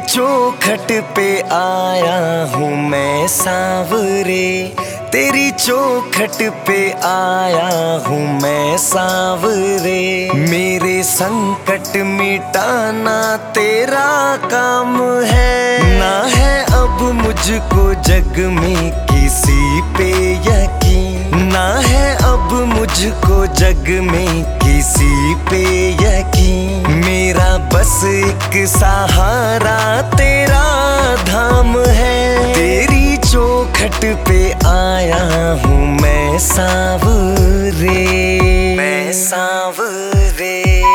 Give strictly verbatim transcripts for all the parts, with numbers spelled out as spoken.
चौखट पे आया हूँ मैं सांवरे, तेरी चौखट पे आया हूँ मैं सांवरे। मेरे संकट मिटाना तेरा काम है, ना है अब मुझको जग में किसी पे यकीन, ना है अब मुझको जग में किसी पे यकीन। मेरा बस एक सहारा तेरा धाम है, तेरी चौखट पे आया हूँ मैं सांवरे, मैं सांवरे।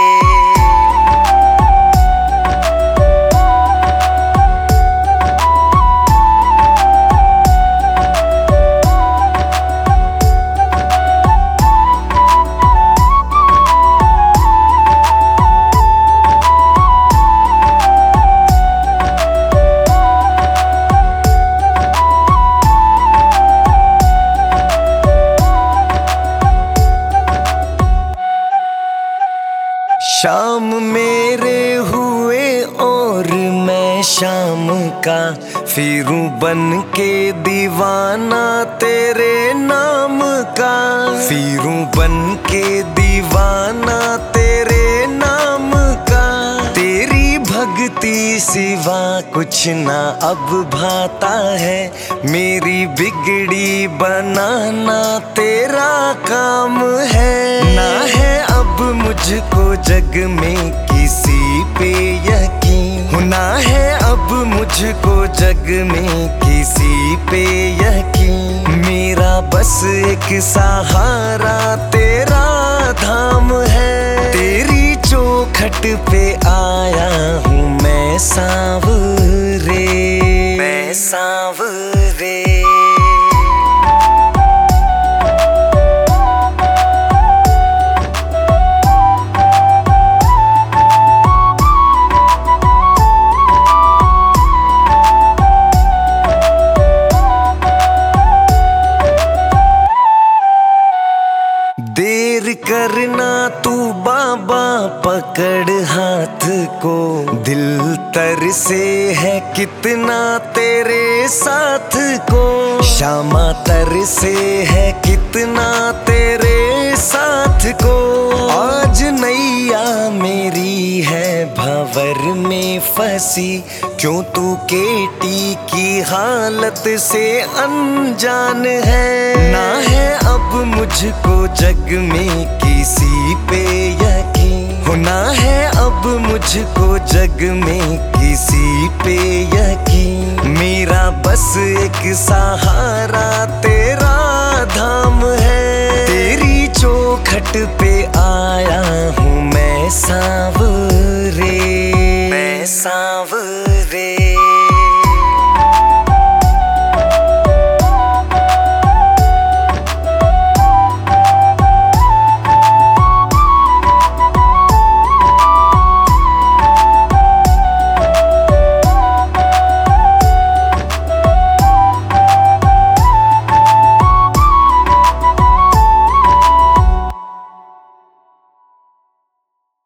शाम मेरे हुए और मैं शाम का फिरूं बन के दीवाना तेरे नाम का, फिरूं बन के दीवाना तेरे नाम का। तेरी भक्ति सिवा कुछ ना अब भाता है, मेरी बिगड़ी बनाना तेरा काम है। ना है अब मुझको जग में किसी पे यकीन, होना है अब मुझको जग में किसी पे यकीन। मेरा बस एक सहारा तेरा धाम है, तेरी चौखट पे आया हूँ मैं सांवरे, मैं सांवरे। देर करना तू बाबा पकड़ हाथ को, दिल तर से है कितना तेरे साथ को। शामा तर से है कितना तेरे साथ को। आज नैया मेरी है भंवर में फंसी, क्यों तू केटी की हालत से अनजान है। ना है अब मुझको जग में किसी पे यकीन, होना है अब मुझको जग में किसी पे यकीन। मेरा बस एक सहारा तेरा धाम है, तेरी चौखट पे आया हूँ मैं सांवरे, मैं सांवरे।